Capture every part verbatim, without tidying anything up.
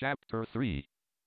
Chapter three.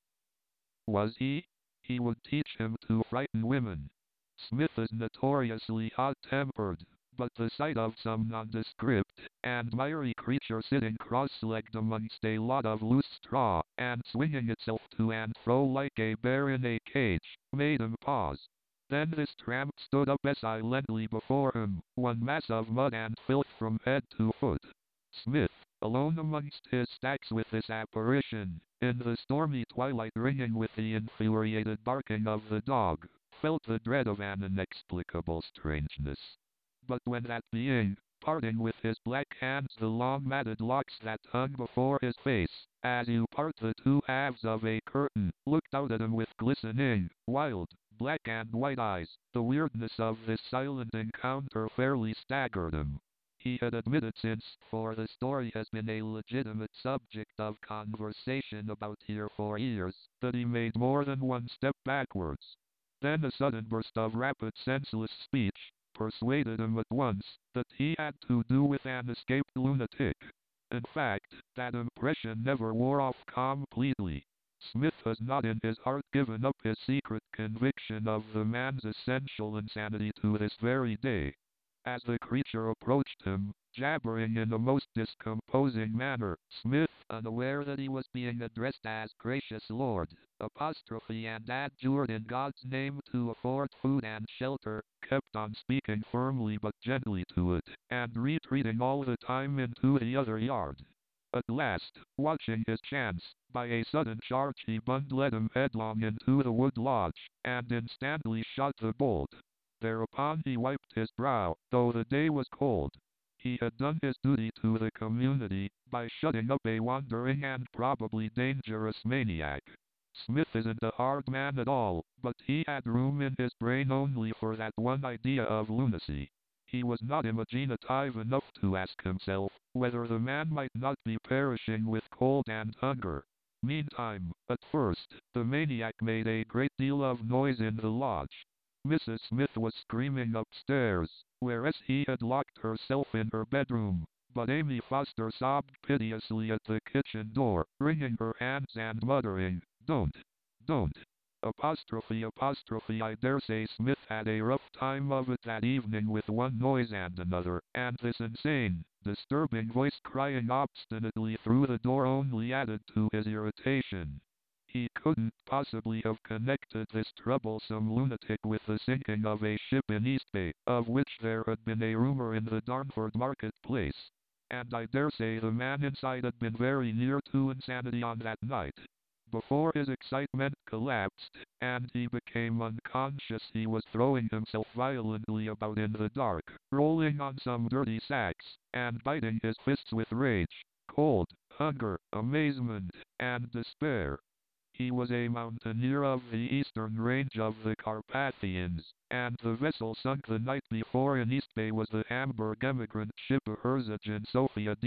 Was he? He would teach him to frighten women. Smith is notoriously hot-tempered, but the sight of some nondescript and miry creature sitting cross-legged amongst a lot of loose straw, and swinging itself to and fro like a bear in a cage, made him pause. Then this tramp stood up silently before him, one mass of mud and filth from head to foot. Smith, alone amongst his stacks with this apparition, in the stormy twilight ringing with the infuriated barking of the dog, felt the dread of an inexplicable strangeness. But when that being, parting with his black hands the long matted locks that hung before his face, as you part the two halves of a curtain, looked out at him with glistening, wild, black and white eyes, the weirdness of this silent encounter fairly staggered him. He had admitted since, for the story has been a legitimate subject of conversation about here for years, that he made more than one step backwards. Then a sudden burst of rapid senseless speech persuaded him at once that he had to do with an escaped lunatic. In fact, that impression never wore off completely. Smith has not in his heart given up his secret conviction of the man's essential insanity to this very day. As the creature approached him, jabbering in a most discomposing manner, Smith, unaware that he was being addressed as gracious Lord, apostrophe and adjured in God's name to afford food and shelter, kept on speaking firmly but gently to it, and retreating all the time into the other yard. At last, watching his chance, by a sudden charge he bundled him headlong into the wood lodge, and instantly shot the bolt. Thereupon he wiped his brow, though the day was cold. He had done his duty to the community, by shutting up a wandering and probably dangerous maniac. Smith isn't a hard man at all, but he had room in his brain only for that one idea of lunacy. He was not imaginative enough to ask himself whether the man might not be perishing with cold and hunger. Meantime, at first, the maniac made a great deal of noise in the lodge. Missus Smith was screaming upstairs, whereas he had locked herself in her bedroom, but Amy Foster sobbed piteously at the kitchen door, wringing her hands and muttering, "Don't! Don't!" Apostrophe apostrophe I dare say Smith had a rough time of it that evening with one noise and another, and this insane, disturbing voice crying obstinately through the door only added to his irritation. He couldn't possibly have connected this troublesome lunatic with the sinking of a ship in East Bay, of which there had been a rumor in the Darnford marketplace. And I dare say the man inside had been very near to insanity on that night. Before his excitement collapsed, and he became unconscious, he was throwing himself violently about in the dark, rolling on some dirty sacks, and biting his fists with rage, cold, hunger, amazement, and despair. He was a mountaineer of the eastern range of the Carpathians, and the vessel sunk the night before in East Bay was the Hamburg emigrant ship Herzogin Sophia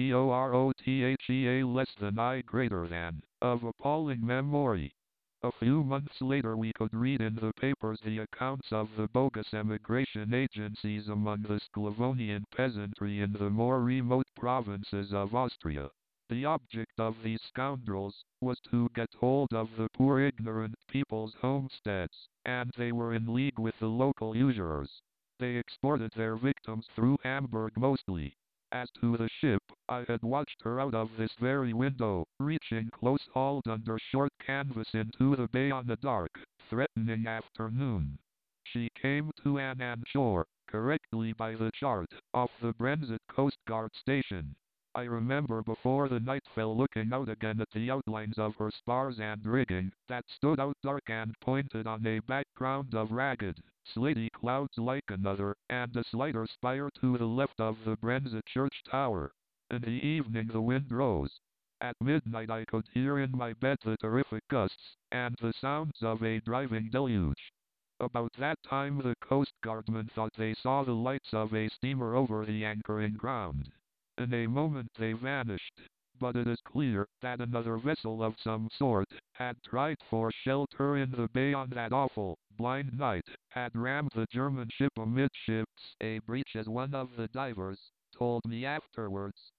Dorothea less than I greater than, of appalling memory. A few months later we could read in the papers the accounts of the bogus emigration agencies among the Sclavonian peasantry in the more remote provinces of Austria. The object of these scoundrels was to get hold of the poor ignorant people's homesteads, and they were in league with the local usurers. They exported their victims through Hamburg mostly. As to the ship, I had watched her out of this very window, reaching close hauled under short canvas into the bay on a dark, threatening afternoon. She came to an anchor, correctly by the chart, off the Brenzett Coast Guard station. I remember before the night fell looking out again at the outlines of her spars and rigging, that stood out dark and pointed on a background of ragged, slaty clouds like another, and a slighter spire to the left of the Brenzett church tower. In the evening the wind rose. At midnight I could hear in my bed the terrific gusts, and the sounds of a driving deluge. About that time the Coast Guardmen thought they saw the lights of a steamer over the anchoring ground. In a moment they vanished, but it is clear that another vessel of some sort had tried for shelter in the bay on that awful, blind night, had rammed the German ship amidships, a breach as one of the divers told me afterwards,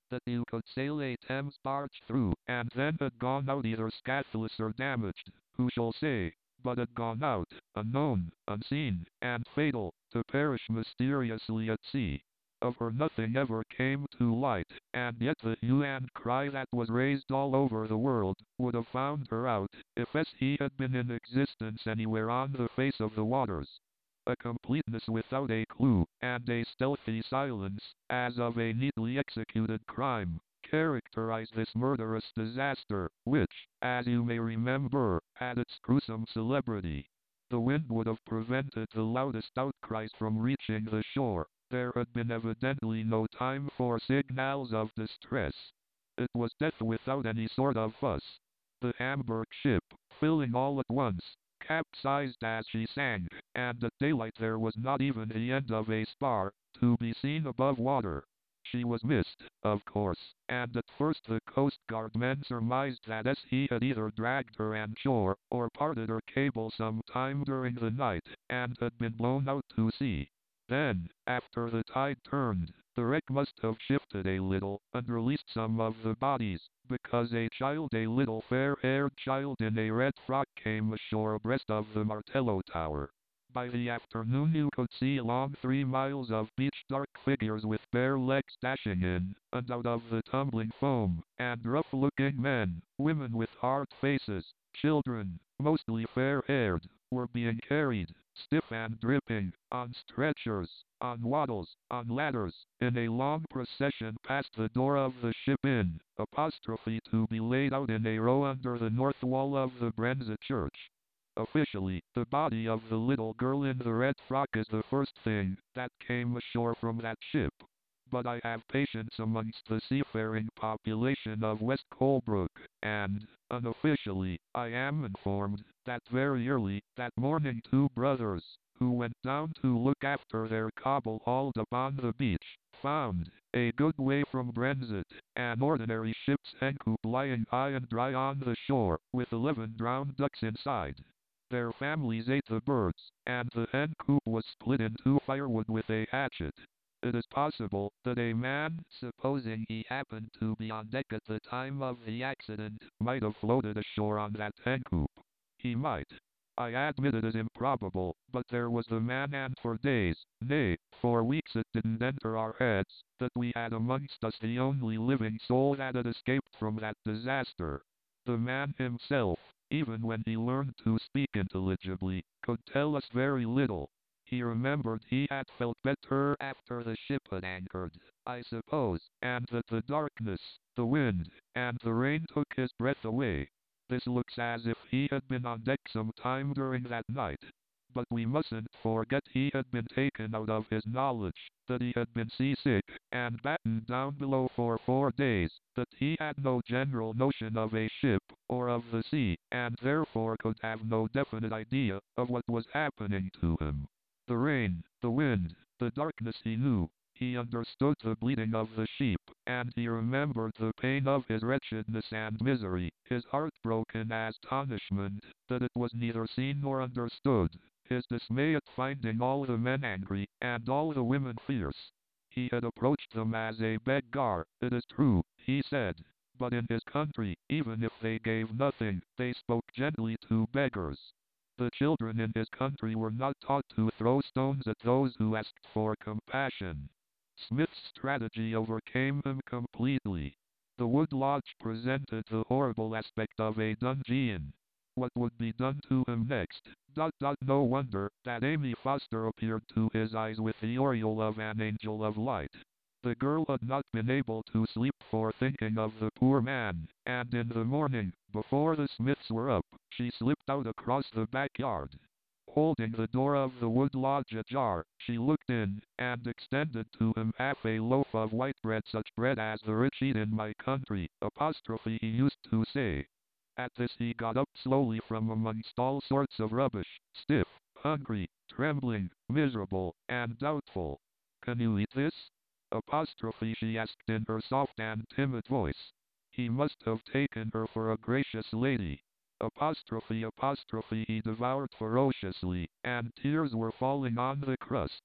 that you could sail a Thames barge through, and then had gone out either scathless or damaged, who shall say, but had gone out, unknown, unseen, and fatal, to perish mysteriously at sea. Of her nothing ever came to light, and yet the hue and cry that was raised all over the world would have found her out, if S he had been in existence anywhere on the face of the waters. A completeness without a clue, and a stealthy silence, as of a neatly executed crime, characterize this murderous disaster, which, as you may remember, had its gruesome celebrity. The wind would have prevented the loudest outcries from reaching the shore. There had been evidently no time for signals of distress. It was death without any sort of fuss. The Hamburg ship, filling all at once, capsized as she sank, and at daylight there was not even the end of a spar to be seen above water. She was missed, of course, and at first the Coast Guard men surmised that S he had either dragged her ashore, or parted her cable some time during the night, and had been blown out to sea. Then, after the tide turned, the wreck must have shifted a little, and released some of the bodies, because a child, a little fair-haired child in a red frock, came ashore abreast of the Martello Tower. By the afternoon you could see along three miles of beach dark figures with bare legs dashing in and out of the tumbling foam, and rough-looking men, women with hard faces, children, mostly fair-haired, were being carried, stiff and dripping, on stretchers, on waddles, on ladders, in a long procession past the door of the ship inn, apostrophe to be laid out in a row under the north wall of the Brenza church. Officially, the body of the little girl in the red frock is the first thing that came ashore from that ship. But I have patients amongst the seafaring population of West Colebrook, and, unofficially, I am informed that very early that morning two brothers, who went down to look after their cobble hauled upon the beach, found, a good way from Brenzett, an ordinary ship's hencoop lying high and dry on the shore, with eleven drowned ducks inside. Their families ate the birds, and the hen coop was split into firewood with a hatchet. It is possible that a man, supposing he happened to be on deck at the time of the accident, might have floated ashore on that hen coop. He might. I admit it is improbable, but there was the man, and for days, nay, for weeks, it didn't enter our heads that we had amongst us the only living soul that had escaped from that disaster. The man himself, even when he learned to speak intelligibly, could tell us very little. He remembered he had felt better after the ship had anchored, I suppose, and that the darkness, the wind, and the rain took his breath away. This looks as if he had been on deck some time during that night. But we mustn't forget he had been taken out of his knowledge, that he had been seasick, and battened down below for four days, that he had no general notion of a ship, or of the sea, and therefore could have no definite idea of what was happening to him. The rain, the wind, the darkness he knew. He understood the bleating of the sheep, and he remembered the pain of his wretchedness and misery, his heart broken astonishment that it was neither seen nor understood, his dismay at finding all the men angry, and all the women fierce. He had approached them as a beggar, it is true, he said, but in his country, even if they gave nothing, they spoke gently to beggars. The children in his country were not taught to throw stones at those who asked for compassion. Smith's strategy overcame him completely. The wood lodge presented the horrible aspect of a dungeon. What would be done to him next? Dot, dot, no wonder that Amy Foster appeared to his eyes with the aureole of an angel of light. The girl had not been able to sleep for thinking of the poor man, and in the morning, before the Smiths were up, she slipped out across the backyard. Holding the door of the wood lodge ajar, she looked in, and extended to him half a loaf of white bread, such bread as the rich eat in my country, apostrophe he used to say. At this he got up slowly from amongst all sorts of rubbish, stiff, hungry, trembling, miserable, and doubtful. Can you eat this? Apostrophe she asked in her soft and timid voice. He must have taken her for a gracious lady. Apostrophe apostrophe he devoured ferociously, and tears were falling on the crust.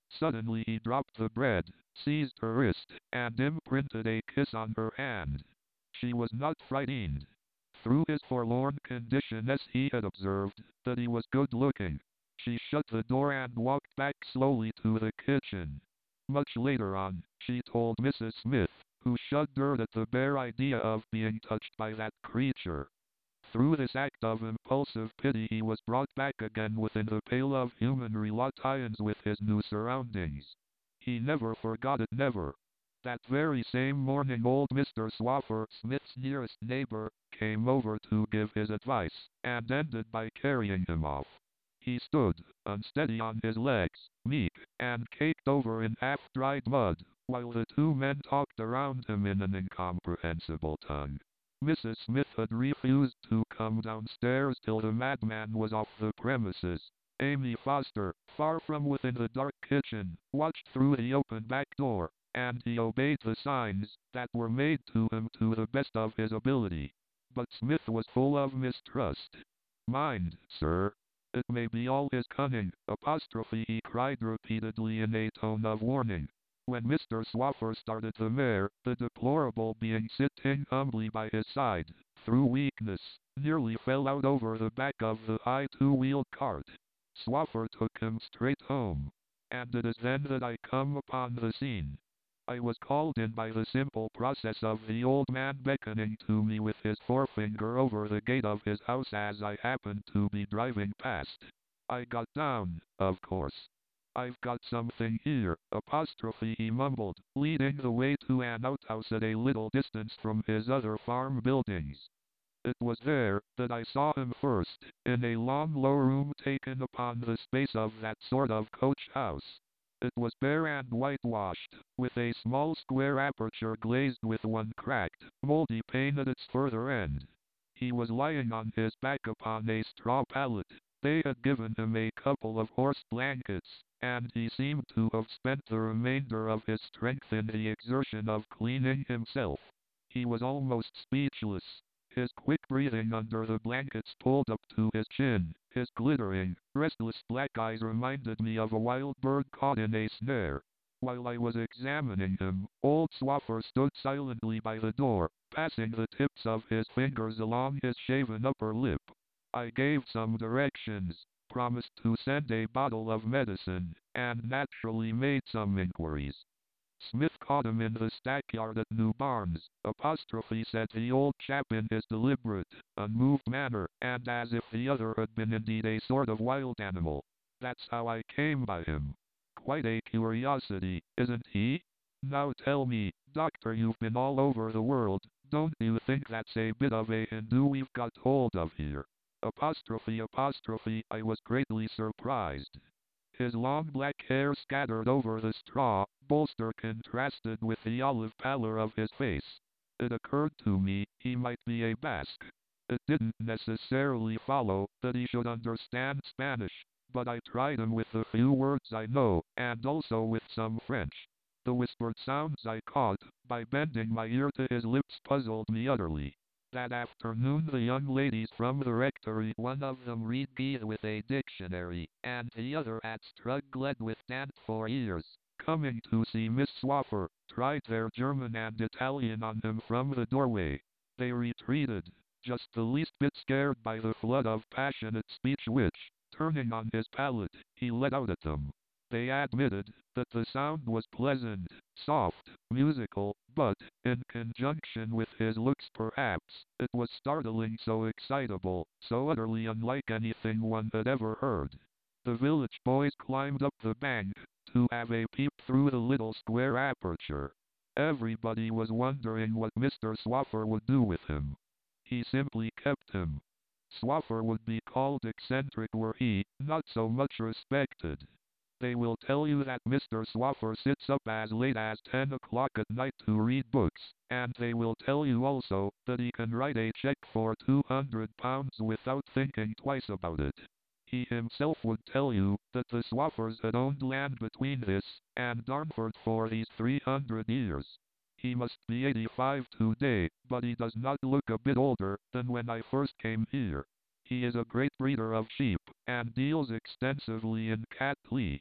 Suddenly he dropped the bread, seized her wrist, and imprinted a kiss on her hand. She was not frightened. Through his forlorn condition, as he had observed that he was good-looking, she shut the door and walked back slowly to the kitchen. Much later on, she told Missus Smith, who shuddered at the bare idea of being touched by that creature. Through this act of impulsive pity he was brought back again within the pale of human relations with his new surroundings. He never forgot it, never. That very same morning old Mister Swaffer, Smith's nearest neighbor, came over to give his advice, and ended by carrying him off. He stood, unsteady on his legs, meek, and caked over in half-dried mud, while the two men talked around him in an incomprehensible tongue. Missus Smith had refused to come downstairs till the madman was off the premises. Amy Foster, far from within the dark kitchen, watched through the open back door, and he obeyed the signs that were made to him to the best of his ability. But Smith was full of mistrust. "Mind, sir. It may be all his cunning," apostrophe he cried repeatedly in a tone of warning. When Mister Swaffer started the mare, the deplorable being sitting humbly by his side, through weakness, nearly fell out over the back of the high two-wheeled cart. Swaffer took him straight home. And it is then that I come upon the scene. I was called in by the simple process of the old man beckoning to me with his forefinger over the gate of his house as I happened to be driving past. I got down, of course. "I've got something here," apostrophe he mumbled, leading the way to an outhouse at a little distance from his other farm buildings. It was there that I saw him first, in a long low room taken upon the space of that sort of coach house. It was bare and whitewashed, with a small square aperture glazed with one cracked, moldy pane at its further end. He was lying on his back upon a straw pallet. They had given him a couple of horse blankets, and he seemed to have spent the remainder of his strength in the exertion of cleaning himself. He was almost speechless. His quick breathing under the blankets pulled up to his chin. His glittering, restless black eyes reminded me of a wild bird caught in a snare. While I was examining him, old Swaffer stood silently by the door, passing the tips of his fingers along his shaven upper lip. I gave some directions, promised to send a bottle of medicine, and naturally made some inquiries. "Smith caught him in the stackyard at New Barnes," apostrophe said the old chap in his deliberate, unmoved manner, and as if the other had been indeed a sort of wild animal. "That's how I came by him. Quite a curiosity, isn't he? Now tell me, doctor, you've been all over the world, don't you think that's a bit of a Hindu we've got hold of here?" Apostrophe apostrophe I was greatly surprised. His long black hair scattered over the straw bolster contrasted with the olive pallor of his face. It occurred to me he might be a Basque. It didn't necessarily follow that he should understand Spanish, but I tried him with the few words I know, and also with some French. The whispered sounds I caught, by bending my ear to his lips, puzzled me utterly. That afternoon the young ladies from the rectory, one of them read Goethe with a dictionary, and the other had struggled with Dante for years, coming to see Miss Swaffer, tried their German and Italian on him from the doorway. They retreated, just the least bit scared by the flood of passionate speech which, turning on his palate, he let out at them. They admitted that the sound was pleasant, soft, musical, but, in conjunction with his looks perhaps, it was startling, so excitable, so utterly unlike anything one had ever heard. The village boys climbed up the bank, to have a peep through the little square aperture. Everybody was wondering what Mister Swaffer would do with him. He simply kept him. Swaffer would be called eccentric were he not so much respected. They will tell you that Mister Swaffer sits up as late as ten o'clock at night to read books, and they will tell you also that he can write a check for two hundred pounds without thinking twice about it. He himself would tell you that the Swaffers had owned land between this and Darnford for these three hundred years. He must be eighty-five today, but he does not look a bit older than when I first came here. He is a great breeder of sheep, and deals extensively in cat flea.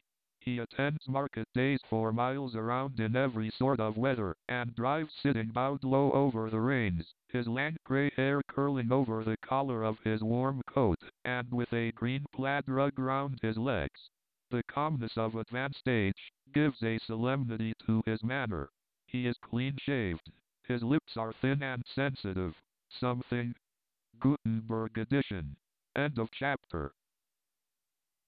He attends market days for miles around in every sort of weather, and drives sitting bowed low over the reins, his lank grey hair curling over the collar of his warm coat, and with a green plaid rug round his legs. The calmness of advanced age gives a solemnity to his manner. He is clean-shaved. His lips are thin and sensitive. Something. Gutenberg edition. End of chapter.